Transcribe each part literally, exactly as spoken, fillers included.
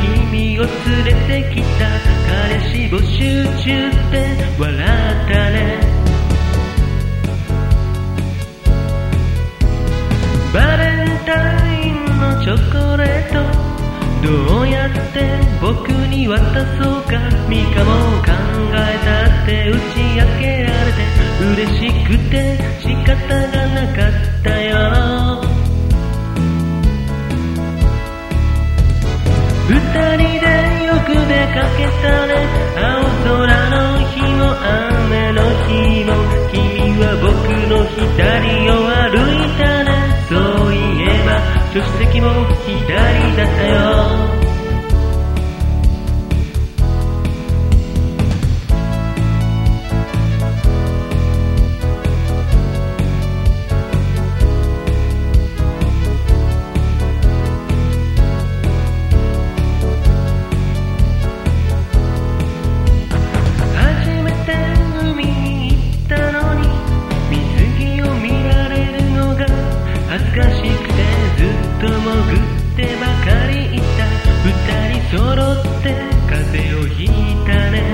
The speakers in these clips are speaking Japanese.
君を連れてきた彼氏募集中って笑ったね。バレンタインのチョコレートどうやって僕に渡そうか。ミカも考えたって打ち明けられて嬉しくて仕方がなかったよ。二人でよく出かけたね。青空の日も雨の日も君は僕の左を歩いたね。そういえば助手席も左だったよ。恥ずかしくてずっと潜ってばかりいた。二人揃って風邪をひいたね。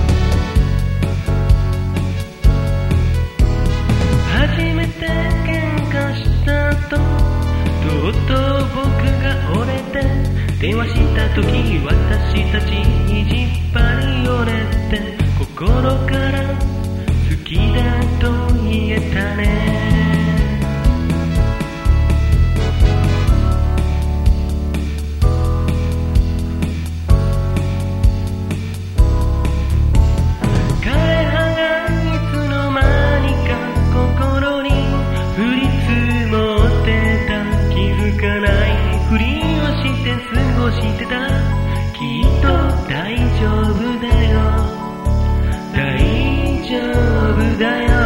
初めて喧嘩したととうとう僕が折れて電話した時私たち意地っ張り折れて心から好きだと言えたね。してたきっと大丈夫だよ大丈夫だよ。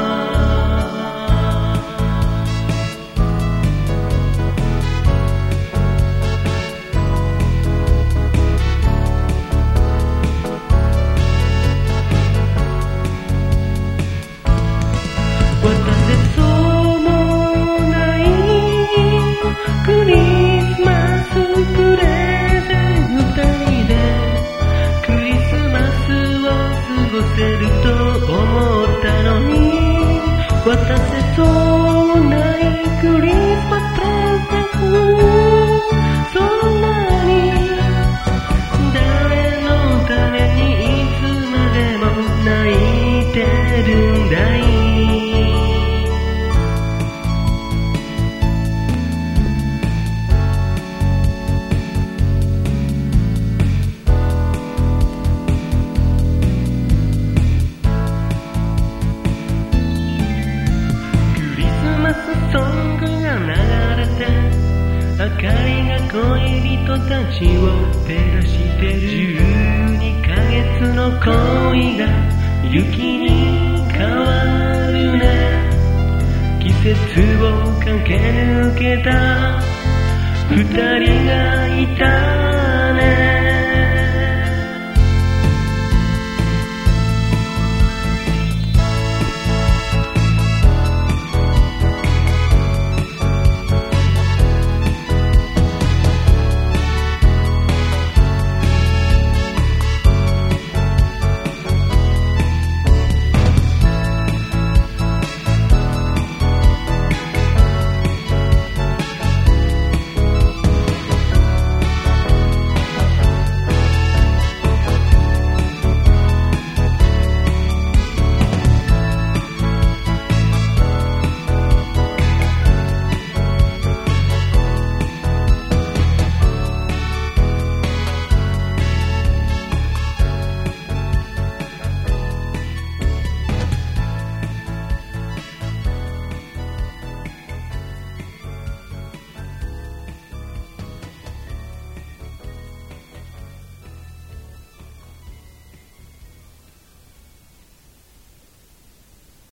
渡せそうもないクリスマスプレせると思ったのに渡せそうないクリスマスプレゼント。そんなに誰のためにいつまでも泣いてるんだい。ソングが流れて明かりが恋人たちを照らしてる。じゅうにかげつの恋が雪に変わるね。季節を駆け抜けた二人がいた